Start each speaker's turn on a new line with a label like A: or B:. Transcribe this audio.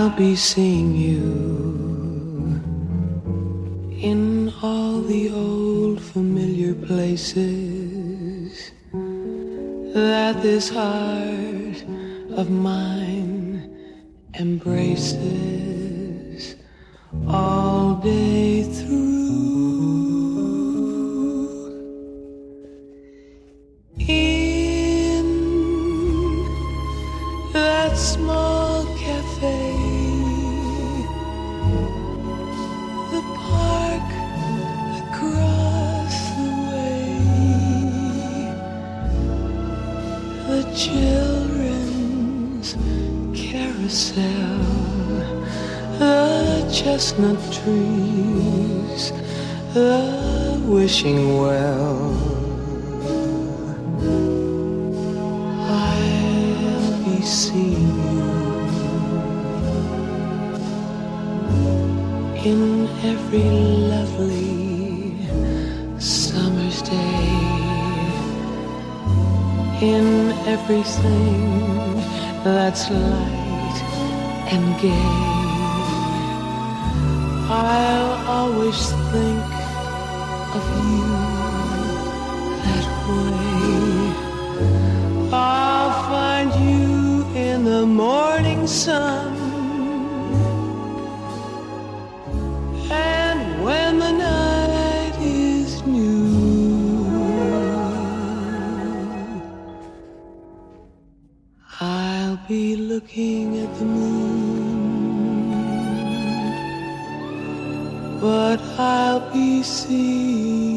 A: I'll be seeing you in all the old familiar places that this heart of mine embraces all day through. In that small cafe, the park across the way, the children's carousel, the chestnut trees, the wishing well. I'll be seeing you in every lovely summer's day, in everything that's light and gay. I'll always think of you that way. I'll find you in the morning sun, and when the night is new, I'll be looking at the moon, but I'll be seeing